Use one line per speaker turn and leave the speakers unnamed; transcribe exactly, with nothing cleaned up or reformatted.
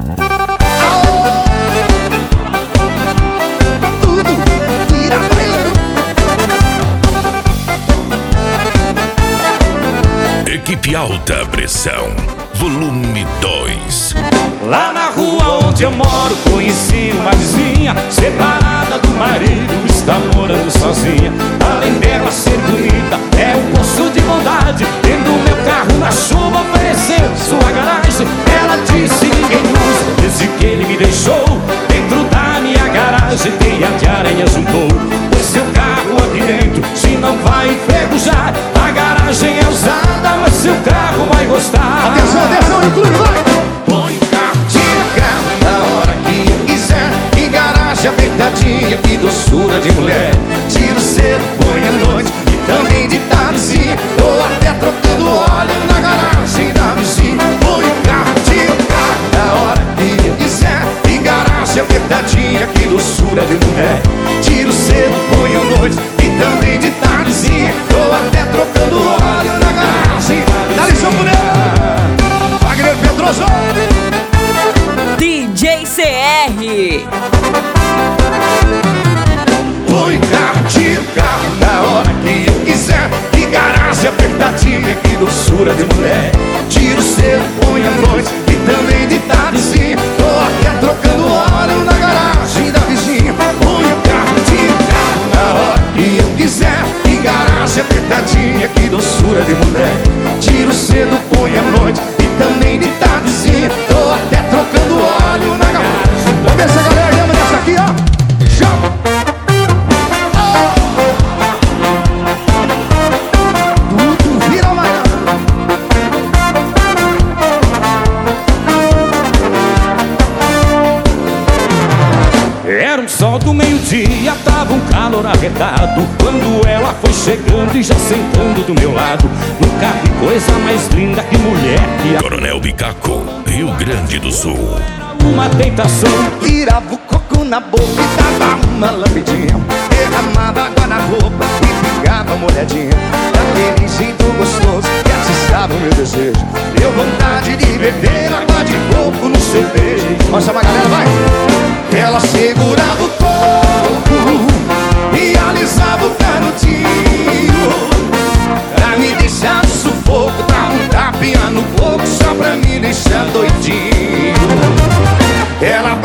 Equipe Alta Pressão, volume dois.
Lá na rua onde eu moro conheci uma vizinha, separada do marido, está morando sozinha. Além dela ser bonita, é um poço de bondade. Tendo meu carro na chuva, ofereceu sua garagem. Ela disse ninguém usa, desde que ele me deixou. Dentro da minha garagem teia de aranha juntou. Põe seu carro aqui dentro, se não vai enferrujar. A garagem é usada, mas seu carro vai gostar.
Atenção, atenção, inclui, vai!
Põe o carro, tira o carro na hora que eu quiser. Que garagem apertadinha, que doçura de mulher. Tiro cedo, põe à noite e também de tardezinha. Tô até trocando óleo na garagem da vizinha. Põe o carro, tira o carro na hora que eu quiser. Que garagem apertadinha, que doçura de mulher. Tiro cedo, põe à noite e também de tardezinha. Tô até trocando óleo na garagem da vizinha. Wagner Pedroso,
D J C R.
põe o carro, tira o carro na hora que eu quiser. Que garagem apertadinha, que doçura de mulher. Tiro cedo, põe à noite e também de tardezinha. Tô até trocando óleo na garagem da vizinha. Põe o carro, tira o carro na hora que eu quiser. Que garagem apertadinha, que doçura de mulher. Tiro cedo, põe à noite e também de tardezinha. Tô até trocando óleo na garagem.
Vamos ver se a galera lembra dessa aqui, ó. Chama! Tudo vira amanhã.
Era um sol do meio-dia, tava um calor arretado, quando ela foi chegando e já sentando do meu lado. Nunca vi coisa mais linda que mulher que a...
Coronel Bicaco, Rio Grande do Sul.
Uma tentação.
Tirava o coco na boca e dava uma lambidinha. Derramava água na roupa e ficava molhadinha. Daquele jeito gostoso que atiçava o meu desejo. Deu vontade de beber água de coco no cerveja. Mostra pra galera, vai! Ela segurava o coco e alisava o canudinho. Pra me deixar no sufoco, dava um tapinha no coco só pra me deixar doidinho. Ela